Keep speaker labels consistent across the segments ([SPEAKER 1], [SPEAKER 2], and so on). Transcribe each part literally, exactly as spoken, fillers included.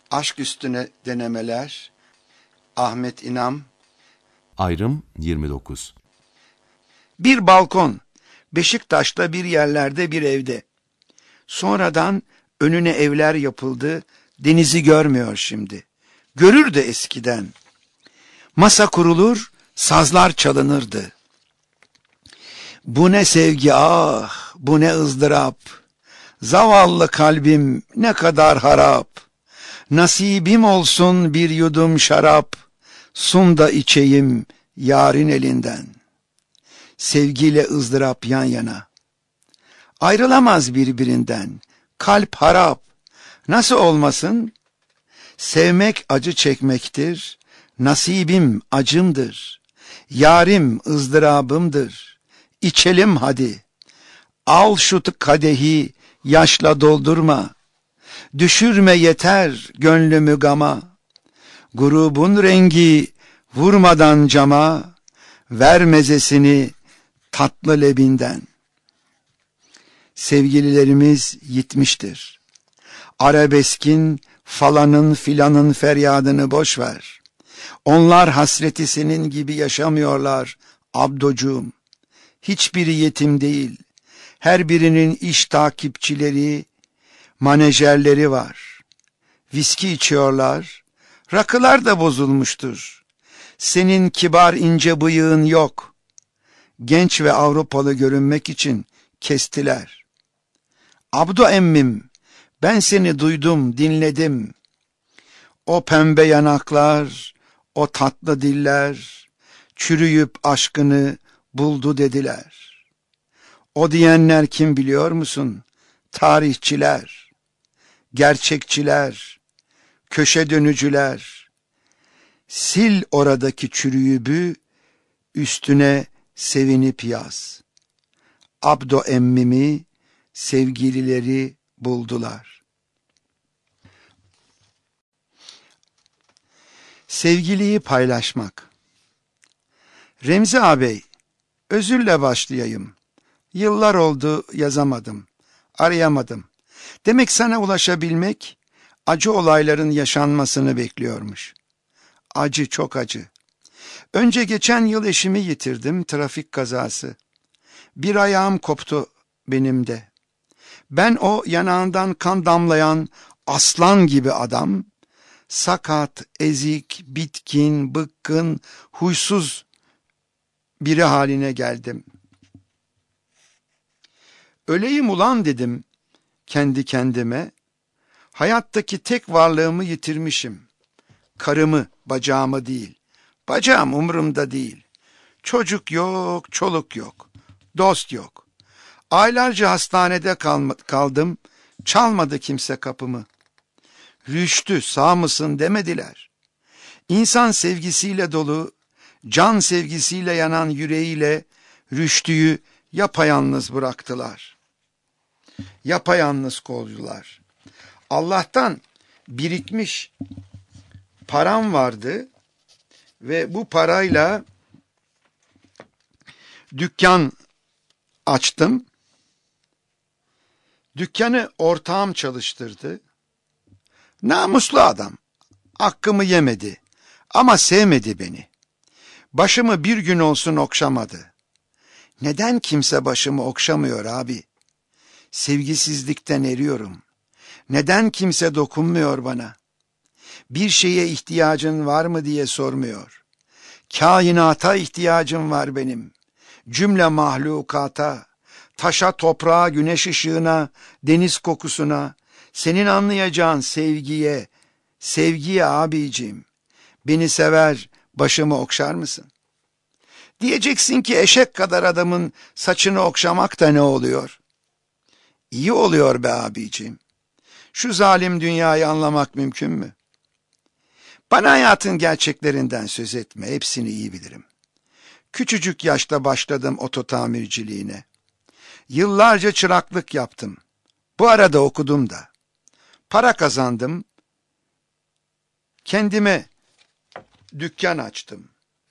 [SPEAKER 1] Aşk üstüne denemeler. Ahmet İnam.
[SPEAKER 2] Ayrım yirmi dokuz.
[SPEAKER 1] Bir balkon. Beşiktaş'ta bir yerlerde bir evde. Sonradan önüne evler yapıldı. Denizi görmüyor şimdi. Görür de eskiden. Masa kurulur, sazlar çalınırdı. Bu ne sevgi ah, bu ne ızdırap. Zavallı kalbim ne kadar harap. Nasibim olsun bir yudum şarap. Sun da içeyim yarın elinden. Sevgiyle ızdırap yan yana. Ayrılamaz birbirinden. Kalp harap. Nasıl olmasın? Sevmek acı çekmektir. Nasibim acımdır. Yarim ızdırabımdır. İçelim hadi. Al şu kadehi yaşla doldurma. Düşürme yeter gönlümü gama. Grubun rengi vurmadan cama. Ver mezesini tatlı lebinden. Sevgililerimiz yitmiştir. Arabeskin falanın filanın feryadını boş ver. Onlar hasreti senin gibi yaşamıyorlar abdocuğum. Hiçbiri yetim değil. Her birinin iş takipçileri, manejerleri var. Viski içiyorlar. Rakılar da bozulmuştur. Senin kibar ince bıyığın yok. Genç ve Avrupalı görünmek için kestiler. Abdo emmim, ben seni duydum, dinledim. O pembe yanaklar, o tatlı diller, çürüyüp aşkını buldu dediler. O diyenler kim biliyor musun? Tarihçiler, gerçekçiler, köşe dönücüler. Sil oradaki çürüyübü, üstüne sevinip yaz. Abdo emmimi sevgilileri buldular. Sevgiliyi paylaşmak. Remzi ağabey, özürle başlayayım. Yıllar oldu yazamadım, arayamadım. Demek sana ulaşabilmek, acı olayların yaşanmasını bekliyormuş. Acı, çok acı. Önce geçen yıl eşimi yitirdim, trafik kazası. Bir ayağım koptu benim de. Ben o yanağından kan damlayan aslan gibi adam, sakat, ezik, bitkin, bıkkın, huysuz biri haline geldim. Öleyim ulan dedim kendi kendime. Hayattaki tek varlığımı yitirmişim. Karımı, bacağımı değil. Bacağım umurumda değil. Çocuk yok, çoluk yok. Dost yok. Aylarca hastanede kaldım. Çalmadı kimse kapımı. Rüştü, sağ mısın demediler. İnsan sevgisiyle dolu, can sevgisiyle yanan yüreğiyle Rüştü'yü yapayalnız bıraktılar. Yapayalnız koydular. Allah'tan birikmiş param vardı ve bu parayla dükkan açtım. Dükkanı ortağım çalıştırdı. Namuslu adam. Hakkımı yemedi ama sevmedi beni. Başımı bir gün olsun okşamadı. Neden kimse başımı okşamıyor abi? Sevgisizlikten eriyorum. Neden kimse dokunmuyor bana? Bir şeye ihtiyacın var mı diye sormuyor. Kainata ihtiyacım var benim. Cümle mahlukata, taşa, toprağa, güneş ışığına, deniz kokusuna, senin anlayacağın sevgiye, sevgiye abiciğim. Beni sever, başımı okşar mısın? Diyeceksin ki eşek kadar adamın saçını okşamak da ne oluyor? İyi oluyor be abiciğim. Şu zalim dünyayı anlamak mümkün mü? Bana hayatın gerçeklerinden söz etme, hepsini iyi bilirim. Küçücük yaşta başladım oto tamirciliğine. Yıllarca çıraklık yaptım. Bu arada okudum da. Para kazandım. Kendime dükkan açtım.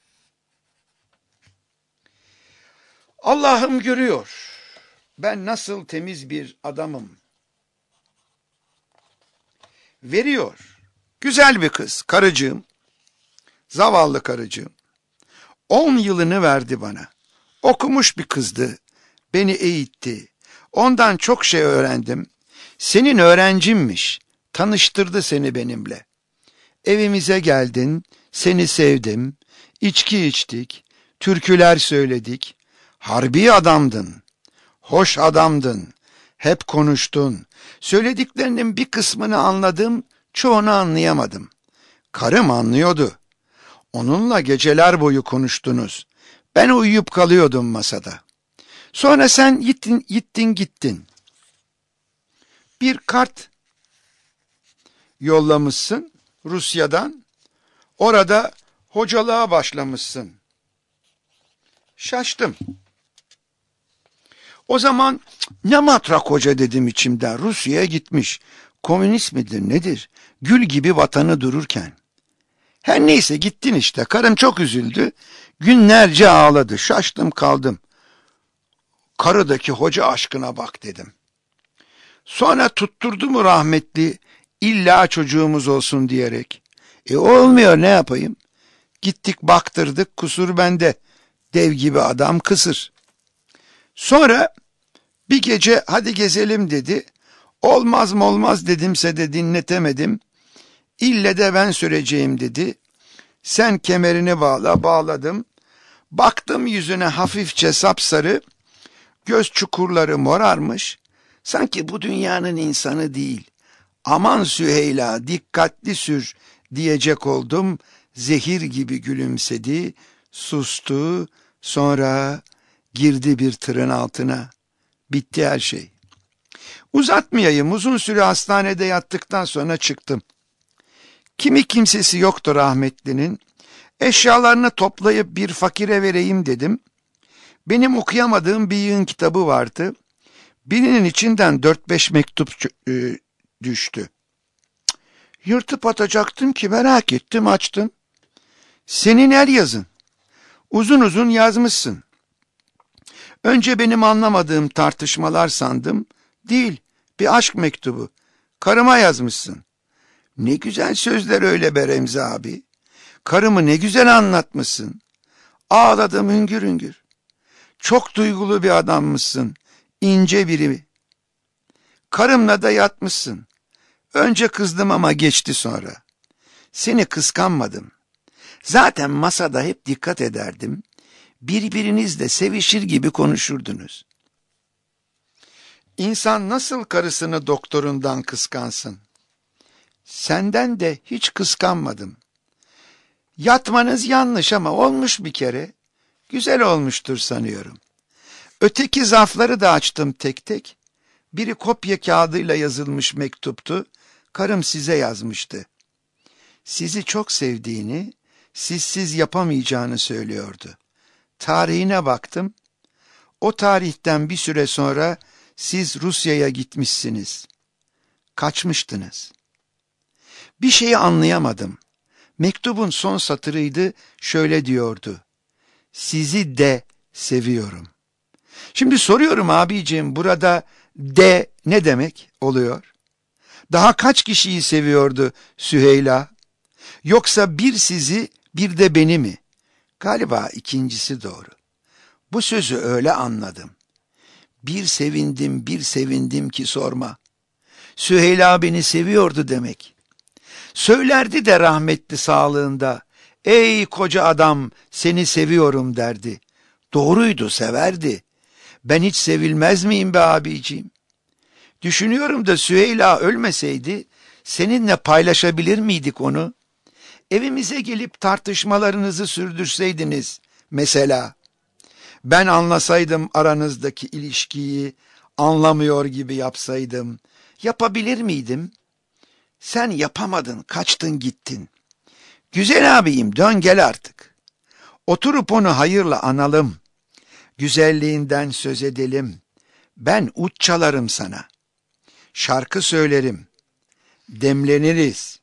[SPEAKER 1] Allah'ım görüyor. Ben nasıl temiz bir adamım. Veriyor. Güzel bir kız, karıcığım. Zavallı karıcığım. On yılını verdi bana. Okumuş bir kızdı. Beni eğitti. Ondan çok şey öğrendim. Senin öğrencimmiş. Tanıştırdı seni benimle. Evimize geldin. Seni sevdim. İçki içtik. Türküler söyledik. Harbi adamdın. Hoş adamdın. Hep konuştun. Söylediklerinin bir kısmını anladım. Çoğunu anlayamadım. Karım anlıyordu. Onunla geceler boyu konuştunuz. Ben uyuyup kalıyordum masada. Sonra sen gittin, gittin gittin. Bir kart yollamışsın Rusya'dan. Orada hocalığa başlamışsın. Şaştım. O zaman ne matrak hoca dedim içimden. Rusya'ya gitmiş. Komünist midir nedir? Gül gibi vatanı dururken. Her neyse gittin işte. Karım çok üzüldü. Günlerce ağladı. Şaştım kaldım. Karıdaki hoca aşkına bak dedim. Sonra tutturdu mu rahmetli illa çocuğumuz olsun diyerek. E olmuyor ne yapayım? Gittik baktırdık kusur bende. Dev gibi adam kısır. Sonra bir gece hadi gezelim dedi. Olmaz mı olmaz dedimse de dinletemedim. İlle de ben süreceğim dedi. Sen kemerini bağla, bağladım. Baktım yüzüne hafifçe sapsarı, göz çukurları morarmış. Sanki bu dünyanın insanı değil. Aman Süheyla dikkatli sür diyecek oldum. Zehir gibi gülümsedi, sustu. Sonra girdi bir tırın altına. Bitti her şey. Uzatmayayım, uzun süre hastanede yattıktan sonra çıktım. Kimi kimsesi yoktu rahmetlinin. Eşyalarını toplayıp bir fakire vereyim dedim. Benim okuyamadığım bir yığın kitabı vardı. Birinin içinden dört beş mektup e, düştü. Yırtıp atacaktım ki merak ettim açtım. Senin el yazın. Uzun uzun yazmışsın. Önce benim anlamadığım tartışmalar sandım. Değil, bir aşk mektubu. Karıma yazmışsın. Ne güzel sözler öyle be Remzi abi. Karımı ne güzel anlatmışsın. Ağladım hüngür hüngür. Çok duygulu bir adammışsın. İnce biri. Karımla da yatmışsın. Önce kızdım ama geçti sonra. Seni kıskanmadım. Zaten masada hep dikkat ederdim. Birbirinizle sevişir gibi konuşurdunuz. İnsan nasıl karısını doktorundan kıskansın? Senden de hiç kıskanmadım. Yatmanız yanlış ama olmuş bir kere. Güzel olmuştur sanıyorum. Öteki zarfları da açtım tek tek. Biri kopya kağıdıyla yazılmış mektuptu. Karım size yazmıştı. Sizi çok sevdiğini, sizsiz yapamayacağını söylüyordu. Tarihine baktım. O tarihten bir süre sonra siz Rusya'ya gitmişsiniz. Kaçmıştınız. Bir şeyi anlayamadım. Mektubun son satırıydı, şöyle diyordu. Sizi de seviyorum. Şimdi soruyorum abiciğim, burada de ne demek oluyor? Daha kaç kişiyi seviyordu Süheyla? Yoksa bir sizi bir de beni mi? Galiba ikincisi doğru. Bu sözü öyle anladım. Bir sevindim, bir sevindim ki sorma. Süheyla beni seviyordu demek. Söylerdi de rahmetli sağlığında, ey koca adam seni seviyorum derdi. Doğruydu, severdi. Ben hiç sevilmez miyim be abiciğim? Düşünüyorum da Süheyla ölmeseydi seninle paylaşabilir miydik onu? Evimize gelip tartışmalarınızı sürdürseydiniz mesela. Ben anlasaydım aranızdaki ilişkiyi, anlamıyor gibi yapsaydım, yapabilir miydim? Sen yapamadın, kaçtın gittin. Güzel abiyim, dön gel artık. Oturup onu hayırla analım. Güzelliğinden söz edelim. Ben ut çalarım sana. Şarkı söylerim. Demleniriz.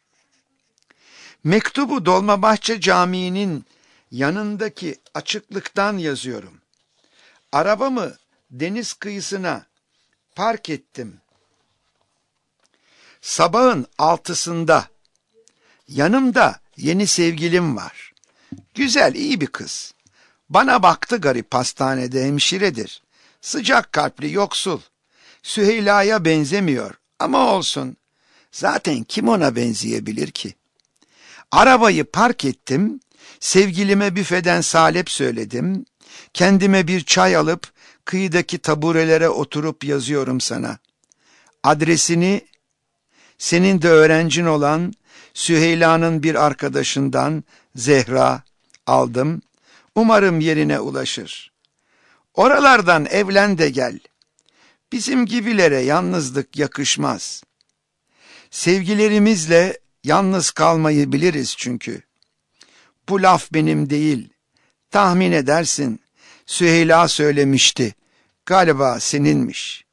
[SPEAKER 1] Mektubu Dolmabahçe Camii'nin yanındaki açıklıktan yazıyorum. Arabamı deniz kıyısına park ettim. Sabahın altısında Yanımda yeni sevgilim var. Güzel, iyi bir kız. Bana baktı garip, hastanede hemşiredir. Sıcak kalpli, yoksul. Süheyla'ya benzemiyor ama olsun. Zaten kim ona benzeyebilir ki? Arabayı park ettim. Sevgilime büfeden salep söyledim. Kendime bir çay alıp kıyıdaki taburelere oturup yazıyorum sana. Adresini senin de öğrencin olan Süheyla'nın bir arkadaşından, Zehra, aldım. Umarım yerine ulaşır. Oralardan evlen de gel. Bizim gibilere yalnızlık yakışmaz. Sevgilerimizle yalnız kalmayı biliriz çünkü. Bu laf benim değil. Tahmin edersin. Süheyla söylemişti. Galiba seninmiş.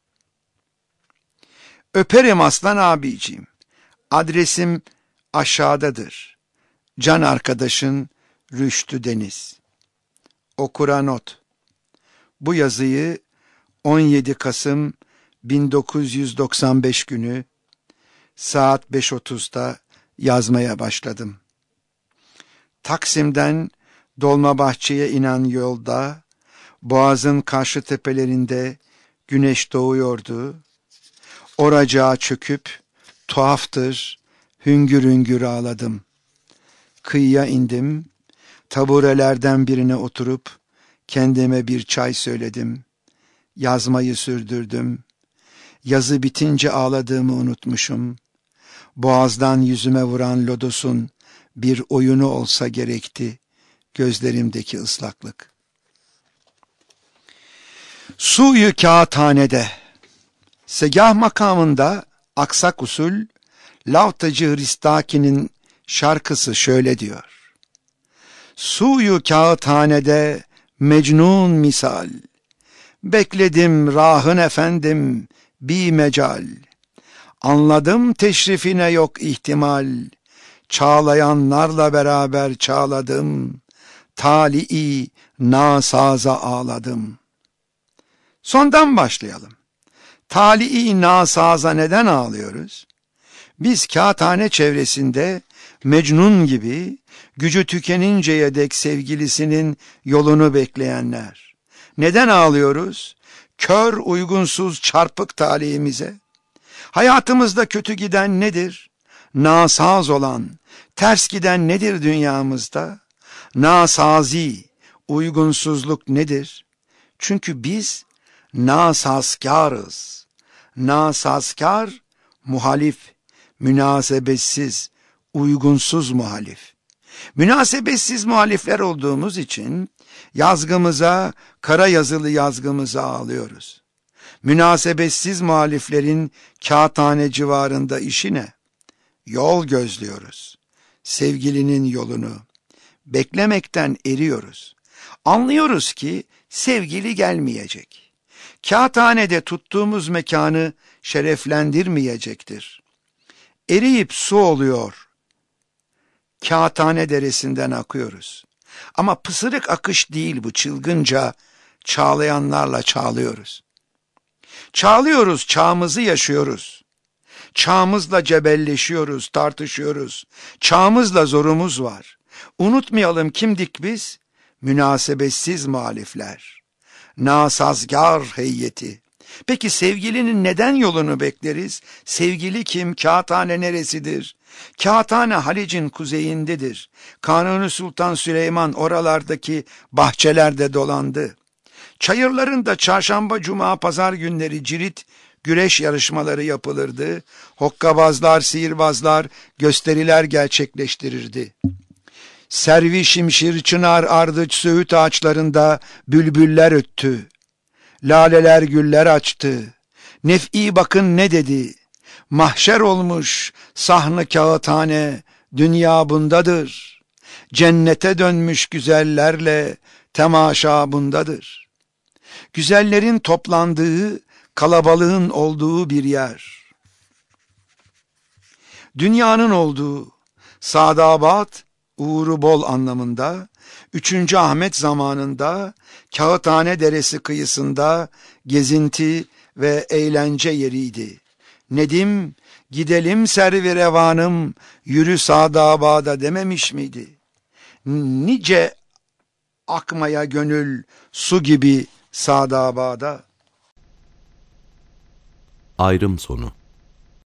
[SPEAKER 1] Öperim aslan abiciğim. Adresim aşağıdadır. Can arkadaşın Rüştü Deniz. Okura not. Bu yazıyı on yedi Kasım bin dokuz yüz doksan beş günü saat beş otuzda yazmaya başladım. Taksim'den Dolmabahçe'ye inen yolda, Boğaz'ın karşı tepelerinde güneş doğuyordu. Oracağa çöküp, tuhaftır, hüngür hüngür ağladım. Kıyıya indim, taburelerden birine oturup, kendime bir çay söyledim. Yazmayı sürdürdüm. Yazı bitince ağladığımı unutmuşum. Boğazdan yüzüme vuran lodosun bir oyunu olsa gerekti gözlerimdeki ıslaklık. Suyu kağıthanede. Segah makamında aksak usul Lavtacı Hristaki'nin şarkısı şöyle diyor. Suyu kağıthanede mecnun misal, bekledim rahın efendim bi mecal, anladım teşrifine yok ihtimal, çağlayanlarla beraber çağladım, tali'i nasaza ağladım. Sondan başlayalım. Tali'i nasaza neden ağlıyoruz? Biz kağıthane çevresinde Mecnun gibi gücü tükeninceye dek sevgilisinin yolunu bekleyenler. Neden ağlıyoruz? Kör, uygunsuz, çarpık talihimize. Hayatımızda kötü giden nedir? Nasaz olan, ters giden nedir dünyamızda? Nasazi, uygunsuzluk nedir? Çünkü biz nasazkârız. Nasazkâr, muhalif, münasebetsiz, uygunsuz muhalif. Münasebetsiz muhalifler olduğumuz için yazgımıza, kara yazılı yazgımıza ağlıyoruz. Münasebetsiz muhaliflerin kağıthane civarında işi ne? Yol gözlüyoruz. Sevgilinin yolunu. Beklemekten eriyoruz. Anlıyoruz ki sevgili gelmeyecek. Kağıthanede tuttuğumuz mekanı şereflendirmeyecektir. Eriyip su oluyor. Kağıthane deresinden akıyoruz. Ama pısırık akış değil bu, çılgınca çağlayanlarla çağlıyoruz. Çağlıyoruz, çağımızı yaşıyoruz. Çağımızla cebelleşiyoruz, tartışıyoruz. Çağımızla zorumuz var. Unutmayalım kimdik biz? Münasebetsiz muhalifler. Nasazgâr heyeti. Peki sevgilinin neden yolunu bekleriz? Sevgili kim? Kağıthane neresidir? Kağıthane Halic'in kuzeyindedir. Kanuni Sultan Süleyman oralardaki bahçelerde dolandı. Çayırlarında çarşamba, cuma, pazar günleri cirit güreş yarışmaları yapılırdı. Hokkabazlar, sihirbazlar gösteriler gerçekleştirirdi. Servi, şimşir, çınar, ardıç, söğüt ağaçlarında bülbüller öttü. Laleler güller açtı. Nef'i bakın ne dedi. Mahşer olmuş sahnı kağıthane, dünya bundadır. Cennete dönmüş güzellerle temaşa bundadır. Güzellerin toplandığı, kalabalığın olduğu bir yer. Dünyanın olduğu, Sadabat, uğuru bol anlamında, üçüncü Ahmet zamanında Kağıthane Deresi kıyısında gezinti ve eğlence yeriydi. Nedim Gidelim servi revanım, yürü sağda bağda dememiş miydi? Nice akmaya gönül, su gibi sağda bağda.
[SPEAKER 2] Ayrım sonu.